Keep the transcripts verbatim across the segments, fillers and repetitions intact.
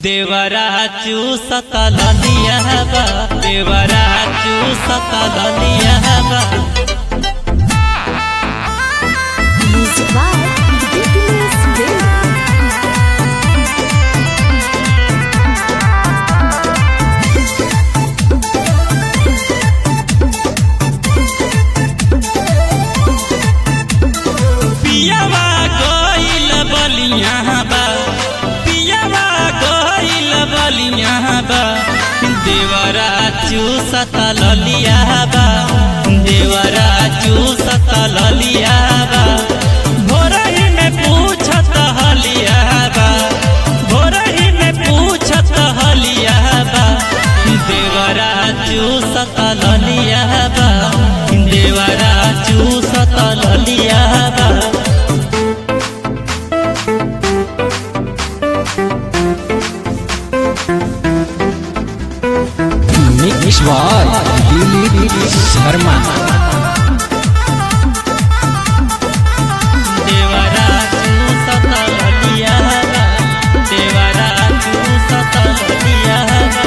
देवरा चूसत ललिया बा, देवरा चूसत ललिया बा। पियावा गइल बलिया बा, पियावा गइल बलिया बा। देवरा चूसत ललिया बा, देवरा चूसत ललिया बा। भोरही में पूछत हलिया बा, भोरही में पूछत हलिया बा। देवरा चूसत ललिया बा, देवरा चूसत ललिया बा। Mix boy Dilip Sharma. देवरा चूसत ललिया बा, देवरा चूसत ललिया बा।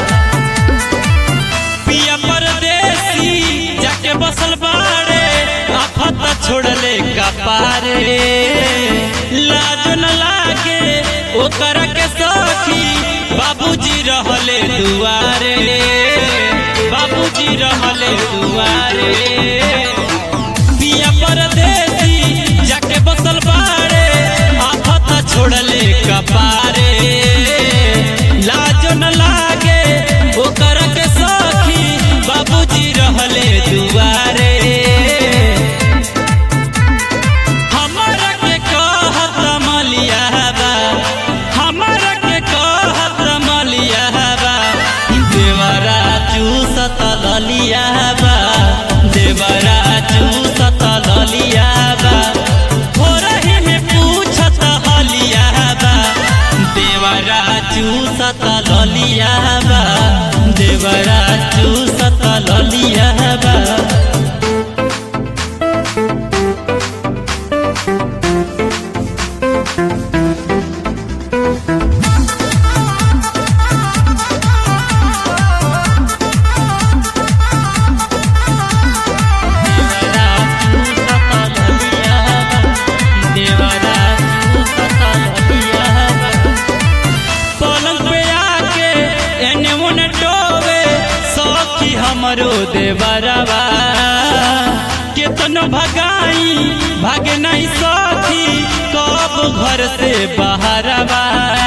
पिया परदेसी जाके बसल बाड़े, आफत छोड़ले कपारे। लाज न लागे ओकर के सखी, बाबूजी रहले दुआरे, बाबूजी रहले दुआरे। पिया परदेसी जाके बसल बाड़े, आफत छोड़ले कपारे। लाज न लागे ओकर के सखी, बाबूजी रहले दुआरे। हमरा के कहत मलिया बा, हमरा के कहत मलिया बा। देवरा चूसत ललिया बा, देवरा चूसत ललिया बा। भोरही में पूछत हलिया बा, देवरा चूसत ललिया बा, देवरा चूसत ललिया बा। हमरो देवरवा केतनो भगाई भागे नहीं सखी, कब घर से बाहरवा,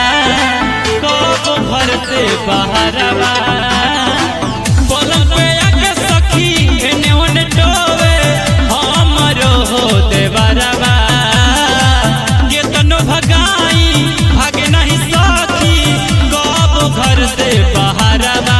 कब घर से बाहरवा। पलंग पे आके सखी एने ओने डोवे, हमरो हो देवरवा केतनो भगाई भागे नहीं सखी, कब घर से बाहरवा।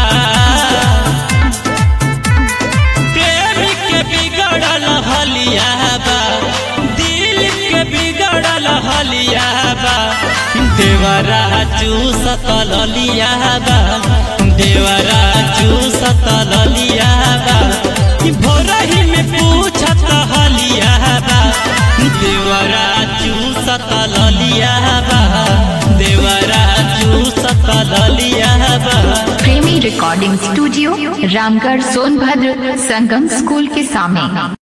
दिल के बिगड़ल हलिया बा, देवरा चूसत ललिया बा, देवरा चूसत ललिया बा। भोरही में पूछत हलिया बा, देवरा चूसत ललिया बा, देवरा चूसत ललिया बा। Premi recording studio, Ramgarh, Sonbhadra, Sangam school के सामने।